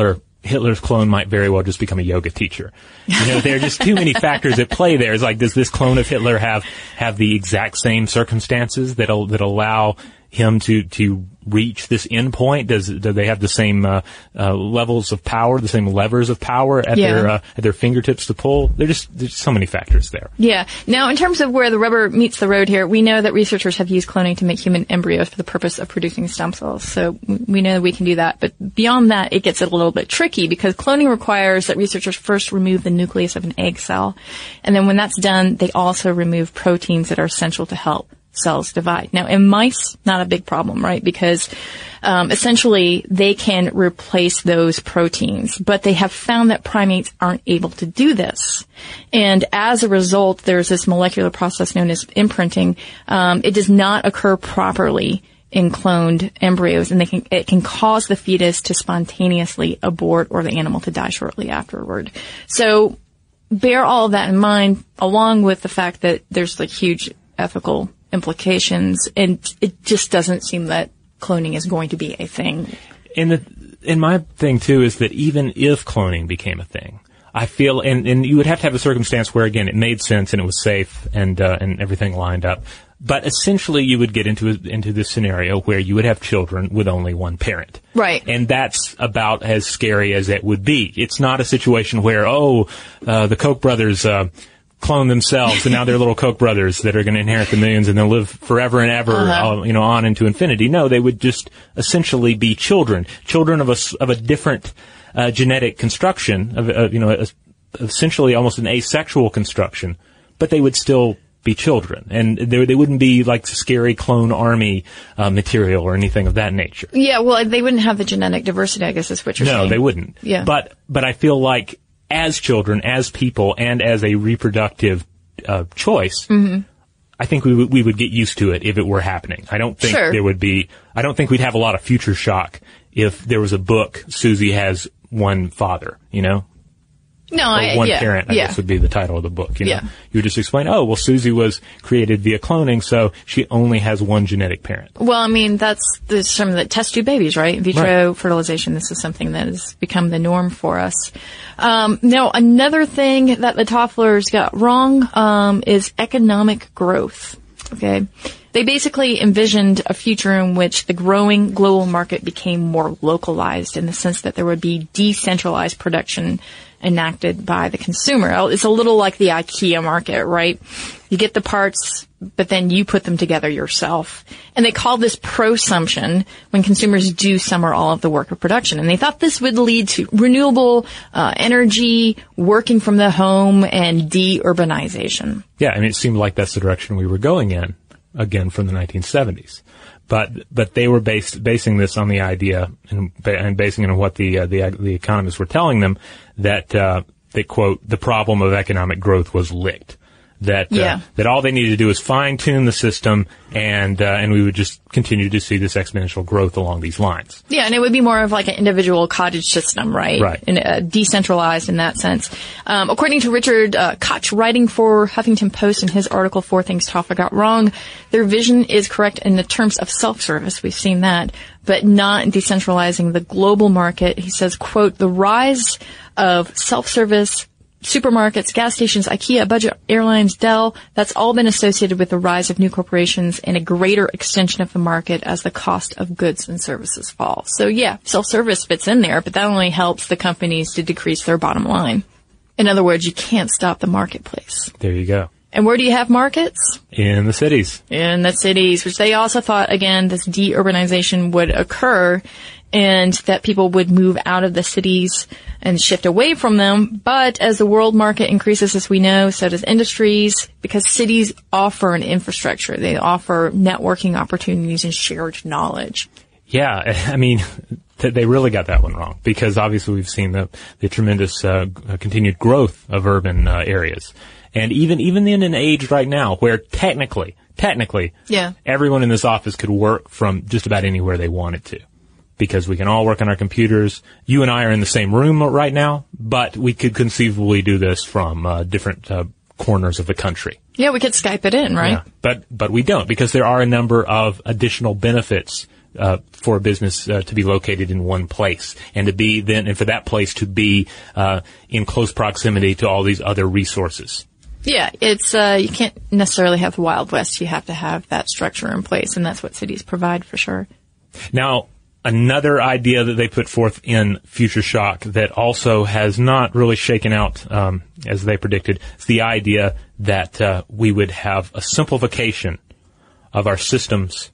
Hitler's clone might very well just become a yoga teacher. You know, there are just too many factors at play there. It's like, does this clone of Hitler have, have the exact same circumstances that'll, that allow him to, to reach this end point? Does, do they have the same, uh, uh, levels of power, the same levers of power at yeah. their, uh, at their fingertips to pull? There's just, there's so many factors there. Yeah. Now, in terms of where the rubber meets the road here, we know that researchers have used cloning to make human embryos for the purpose of producing stem cells. So we know that we can do that. But beyond that, it gets a little bit tricky because cloning requires that researchers first remove the nucleus of an egg cell. And then when that's done, they also remove proteins that are essential to help cells divide. Now, in mice, not a big problem, right? Because um, essentially they can replace those proteins, but they have found that primates aren't able to do this. And as a result, there's this molecular process known as imprinting. Um, it does not occur properly in cloned embryos, and they can, it can cause the fetus to spontaneously abort or the animal to die shortly afterward. So bear all of that in mind, along with the fact that there's like huge ethical implications, and it just doesn't seem that cloning is going to be a thing. And the, and my thing too is that even if cloning became a thing, I feel, and, and you would have to have a circumstance where again it made sense and it was safe and uh, and everything lined up. But essentially, you would get into a, into this scenario where you would have children with only one parent, right? And that's about as scary as it would be. It's not a situation where oh, uh, the Koch brothers. Uh, clone themselves, and now they're little Koch brothers that are going to inherit the millions and they'll live forever and ever, uh-huh. uh, you know, on into infinity. No, they would just essentially be children, children of a, of a different uh, genetic construction, of, uh, you know, a, essentially almost an asexual construction, but they would still be children, and they, they wouldn't be like scary clone army uh, material or anything of that nature. Yeah, well, they wouldn't have the genetic diversity, I guess is what you're no, saying. No, they wouldn't. Yeah. But, but I feel like as children, as people, and as a reproductive uh, choice, mm-hmm. I think we would we would get used to it if it were happening. I don't think sure. there would be. I don't think we'd have a lot of future shock if there was a book. Susie has one father. You know. No, or I, one yeah, parent, I yeah. guess, would be the title of the book. You know, yeah. you would just explain, oh, well, Susie was created via cloning, so she only has one genetic parent. Well, I mean, that's the term that test tube babies, right? In vitro right. fertilization. This is something that has become the norm for us. Um, now, another thing that the Tofflers got wrong um, is economic growth. Okay. They basically envisioned a future in which the growing global market became more localized in the sense that there would be decentralized production enacted by the consumer. It's a little like the IKEA market, right? You get the parts, but then you put them together yourself. And they call this prosumption when consumers do some or all of the work of production. And they thought this would lead to renewable uh, energy, working from the home, and de-urbanization. Yeah, I mean, it seemed like that's the direction we were going in, again, from the nineteen seventies. But but they were based basing this on the idea and, and basing it on what the uh, the the economists were telling them that uh, they quote the problem of economic growth was licked. That yeah. uh, that all they needed to do is fine tune the system, and uh, and we would just continue to see this exponential growth along these lines. Yeah, and it would be more of like an individual cottage system, right? Right. And uh, decentralized in that sense. Um, according to Richard uh, Koch, writing for Huffington Post in his article "Four Things Toffler Got Wrong," their vision is correct in the terms of self-service. We've seen that, but not in decentralizing the global market. He says, "quote the rise of self-service." Supermarkets, gas stations, IKEA, budget airlines, Dell, that's all been associated with the rise of new corporations and a greater extension of the market as the cost of goods and services fall. So yeah, self-service fits in there, but that only helps the companies to decrease their bottom line. In other words, you can't stop the marketplace. There you go. And where do you have markets? In the cities. In the cities, which they also thought, again, this de-urbanization would occur and that people would move out of the cities and shift away from them. But as the world market increases, as we know, so does industries, because cities offer an infrastructure. They offer networking opportunities and shared knowledge. Yeah, I mean, they really got that one wrong, because obviously we've seen the, the tremendous uh, continued growth of urban uh, areas. And even even in an age right now where technically, technically, yeah. everyone in this office could work from just about anywhere they wanted to. Because we can all work on our computers. You and I are in the same room right now, but we could conceivably do this from uh, different uh, corners of the country. Yeah, we could Skype it in, right? Yeah, but but we don't, because there are a number of additional benefits uh, for a business uh, to be located in one place, and to be then, and for that place to be uh, in close proximity to all these other resources. Yeah, it's uh, you can't necessarily have the Wild West. You have to have that structure in place, and that's what cities provide for sure. Now, another idea that they put forth in Future Shock that also has not really shaken out um, as they predicted is the idea that uh, we would have a simplification of our systems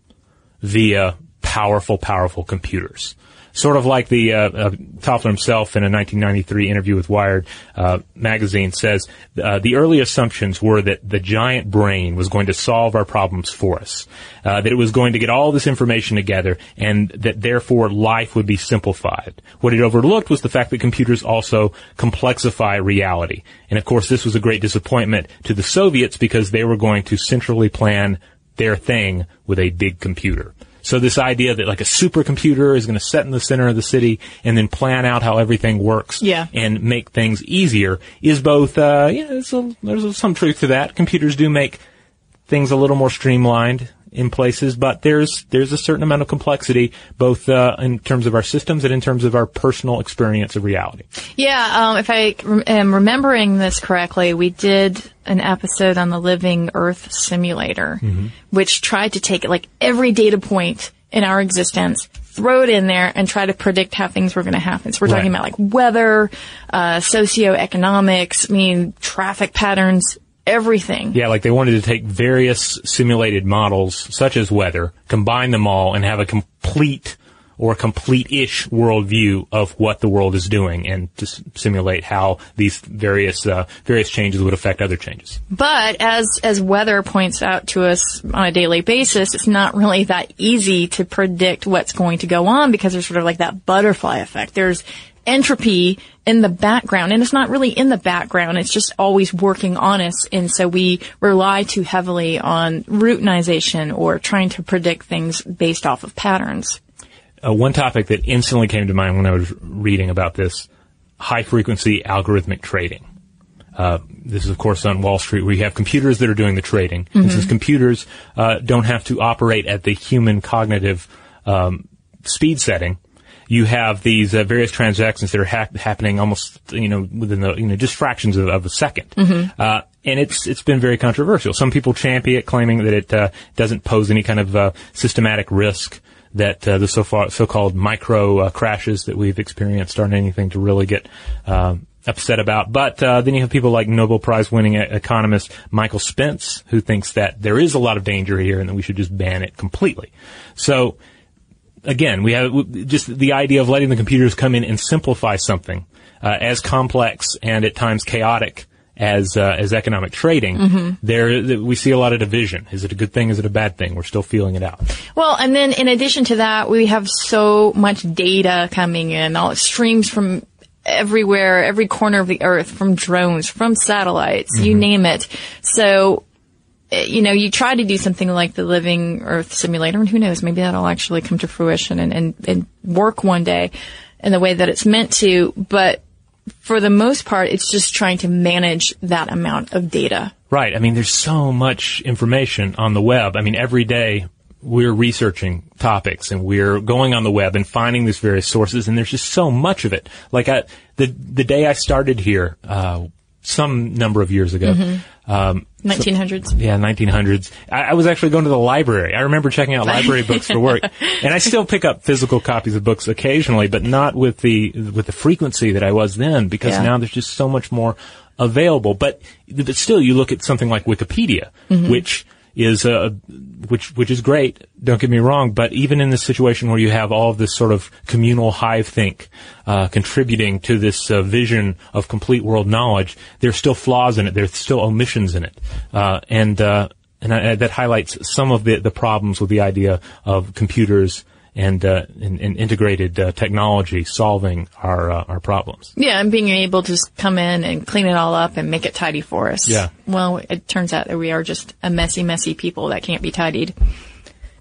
via powerful, powerful computers. Sort of like the uh, uh, Toffler himself in a nineteen ninety-three interview with Wired uh, magazine says, uh, the early assumptions were that the giant brain was going to solve our problems for us, uh, that it was going to get all this information together, and that therefore life would be simplified. What it overlooked was the fact that computers also complexify reality. And of course, this was a great disappointment to the Soviets because they were going to centrally plan their thing with a big computer. So this idea that like a supercomputer is going to sit in the center of the city and then plan out how everything works yeah. and make things easier is both, uh, yeah, there's, a, there's some truth to that. Computers do make things a little more streamlined in places, but there's there's a certain amount of complexity, both uh, in terms of our systems and in terms of our personal experience of reality. Yeah, um, if I am remembering this correctly, we did an episode on the Living Earth Simulator, mm-hmm. which tried to take like every data point in our existence, throw it in there, and try to predict how things were going to happen. So we're right. talking about like weather, uh, socioeconomics, I mean, traffic patterns, everything. Yeah, like they wanted to take various simulated models, such as weather, combine them all, and have a complete or complete-ish worldview of what the world is doing, and to simulate how these various uh, various changes would affect other changes. But as as weather points out to us on a daily basis, it's not really that easy to predict what's going to go on because there's sort of like that butterfly effect. There's entropy in the background, and it's not really in the background, it's just always working on us, and so we rely too heavily on routinization or trying to predict things based off of patterns. Uh, one topic that instantly came to mind when I was reading about this, high-frequency algorithmic trading. Uh, this is, of course, on Wall Street, where you have computers that are doing the trading. Mm-hmm. And since computers uh, don't have to operate at the human cognitive um, speed setting, you have these uh, various transactions that are ha- happening almost, you know, within the, you know, just fractions of, of a second. Mm-hmm. Uh, and it's, it's been very controversial. Some people champion it, claiming that it, uh, doesn't pose any kind of, uh, systematic risk, that, uh, the so far, so-called micro, uh, crashes that we've experienced aren't anything to really get, um, upset about. But, uh, then you have people like Nobel Prize winning economist Michael Spence, who thinks that there is a lot of danger here and that we should just ban it completely. So, again, we have just the idea of letting the computers come in and simplify something uh, as complex and at times chaotic as uh, as economic trading. Mm-hmm. There, we see a lot of division. Is it a good thing? Is it a bad thing? We're still feeling it out. Well, and then in addition to that, we have so much data coming in. All it streams from everywhere, every corner of the earth, from drones, from satellites, mm-hmm. you name it. So, you know, you try to do something like the Living Earth Simulator, and who knows, maybe that'll actually come to fruition and, and, and work one day in the way that it's meant to. But for the most part, it's just trying to manage that amount of data. Right. I mean, there's so much information on the web. I mean, every day we're researching topics and we're going on the web and finding these various sources, and there's just so much of it. Like I, the the day I started here, uh, some number of years ago. Mm-hmm. Um, nineteen hundreds. So, yeah, nineteen hundreds. I, I was actually going to the library. I remember checking out library books for work. And I still pick up physical copies of books occasionally, but not with the, with the frequency that I was then, because yeah. now there's just so much more available. But, but still, you look at something like Wikipedia, mm-hmm. which is, uh, which, which is great. Don't get me wrong. But even in this situation where you have all of this sort of communal hive think, uh, contributing to this, uh, vision of complete world knowledge, there's still flaws in it. There's still omissions in it. Uh, and, uh, and I, that highlights some of the, the problems with the idea of computers and, uh, and, and integrated, uh, technology solving our, uh, our problems. Yeah, and being able to just come in and clean it all up and make it tidy for us. Yeah. Well, it turns out that we are just a messy, messy people that can't be tidied.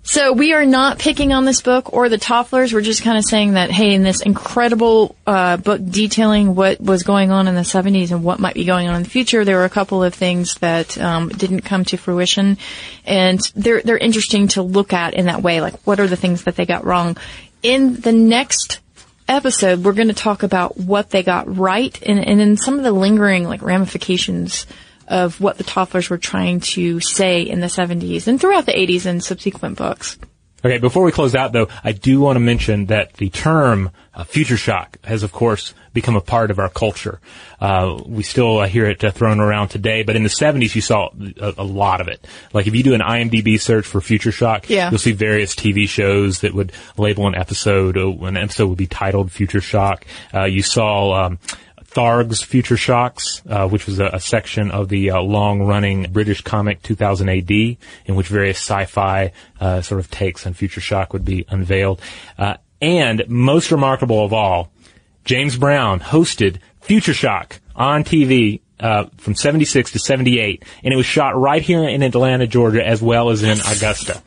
So we are not picking on this book or the Tofflers. We're just kind of saying that, hey, in this incredible uh, book detailing what was going on in the seventies and what might be going on in the future, there were a couple of things that um, didn't come to fruition. And they're they're interesting to look at in that way. Like, what are the things that they got wrong? In the next episode, we're going to talk about what they got right and, and then some of the lingering like ramifications of what the Tofflers were trying to say in the seventies and throughout the eighties and subsequent books. Okay, before we close out, though, I do want to mention that the term uh, future shock has, of course, become a part of our culture. Uh, we still uh, hear it uh, thrown around today, but in the seventies, you saw a, a lot of it. Like, if you do an I M D B search for future shock, yeah. you'll see various T V shows that would label an episode. An episode would be titled Future Shock. Uh, you saw um, Tharg's Future Shocks, uh, which was a, a section of the uh, long-running British comic two thousand A D, in which various sci-fi uh, sort of takes on future shock would be unveiled. Uh, and most remarkable of all, James Brown hosted Future Shock on T V uh, from seventy-six to seventy-eight, and it was shot right here in Atlanta, Georgia, as well as in Augusta.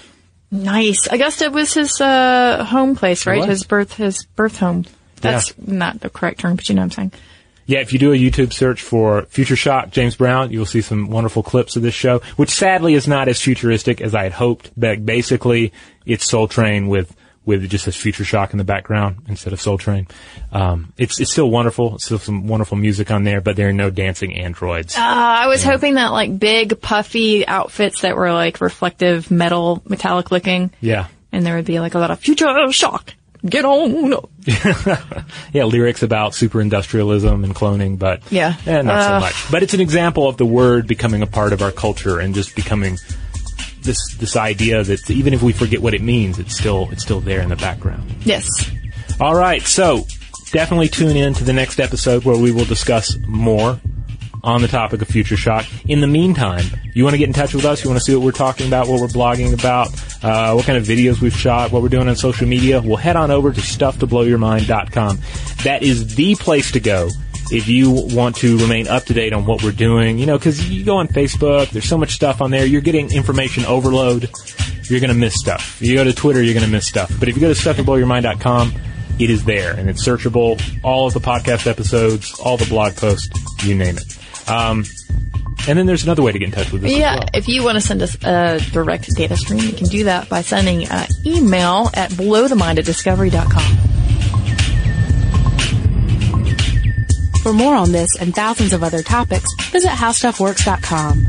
Nice. Augusta was his uh, home place, right? His birth, his birth home. That's yeah. not the correct term, but you know what I'm saying. Yeah, if you do a YouTube search for Future Shock, James Brown, you'll see some wonderful clips of this show, which sadly is not as futuristic as I had hoped. But basically, it's Soul Train with, with just this Future Shock in the background instead of Soul Train. Um, it's, it's still wonderful. It's still some wonderful music on there, but there are no dancing androids. Uh, I was yeah. hoping that like big puffy outfits that were like reflective metal, metallic looking. Yeah. And there would be like a lot of Future Shock. Get on up. Yeah, lyrics about super industrialism and cloning, but yeah, eh, not uh, so much. But it's an example of the word becoming a part of our culture and just becoming this this idea that even if we forget what it means, it's still it's still there in the background. Yes. All right, so definitely tune in to the next episode where we will discuss more on the topic of Future Shock. In the meantime, you want to get in touch with us, you want to see what we're talking about, what we're blogging about, uh, what kind of videos we've shot, what we're doing on social media, well, head on over to stuff to blow your mind dot com. That is the place to go if you want to remain up to date on what we're doing. You know, because you go on Facebook, there's so much stuff on there, you're getting information overload, you're going to miss stuff. You go to Twitter, you're going to miss stuff. But if you go to stuff to blow your mind dot com, it is there, and it's searchable. All of the podcast episodes, all the blog posts, you name it. Um, and then there's another way to get in touch with us. Yeah, as well. if you want to send us a direct data stream, you can do that by sending an email at below the mind at discovery dot com. For more on this and thousands of other topics, visit how stuff works dot com.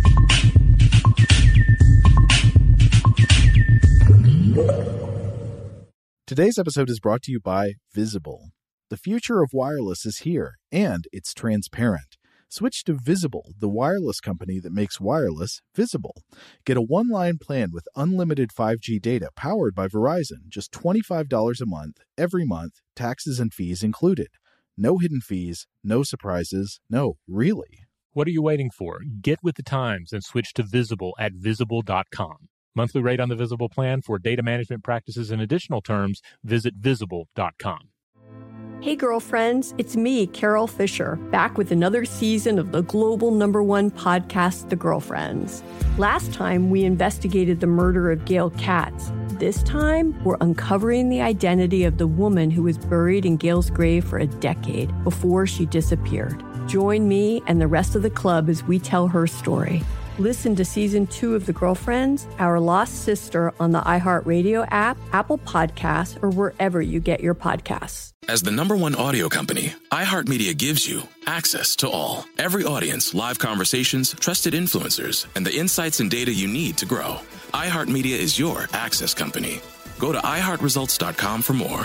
Today's episode is brought to you by Visible. The future of wireless is here, and it's transparent. Switch to Visible, the wireless company that makes wireless visible. Get a one-line plan with unlimited five G data powered by Verizon, just twenty-five dollars a month, every month, taxes and fees included. No hidden fees, no surprises, no, really. What are you waiting for? Get with the times and switch to Visible at visible dot com. Monthly rate on the Visible plan for data management practices and additional terms, visit visible dot com. Hey girlfriends, it's me, Carol Fisher, back with another season of the global number one podcast, The Girlfriends. Last time, we investigated the murder of Gail Katz. This time, we're uncovering the identity of the woman who was buried in Gail's grave for a decade before she disappeared. Join me and the rest of the club as we tell her story. Listen to Season two of The Girlfriends, Our Lost Sister on the iHeartRadio app, Apple Podcasts, or wherever you get your podcasts. As the number one audio company, iHeartMedia gives you access to all. Every audience, live conversations, trusted influencers, and the insights and data you need to grow. iHeartMedia is your access company. Go to i heart results dot com for more.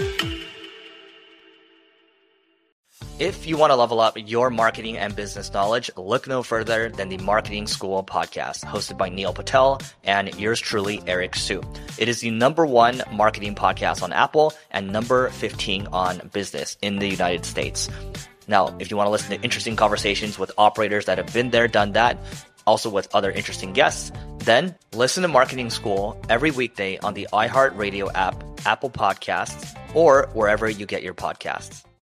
If you want to level up your marketing and business knowledge, look no further than the Marketing School podcast, hosted by Neil Patel and yours truly, Eric Su. It is the number one marketing podcast on Apple and number fifteen on business in the United States. Now, if you want to listen to interesting conversations with operators that have been there, done that, also with other interesting guests, then listen to Marketing School every weekday on the iHeartRadio app, Apple Podcasts, or wherever you get your podcasts.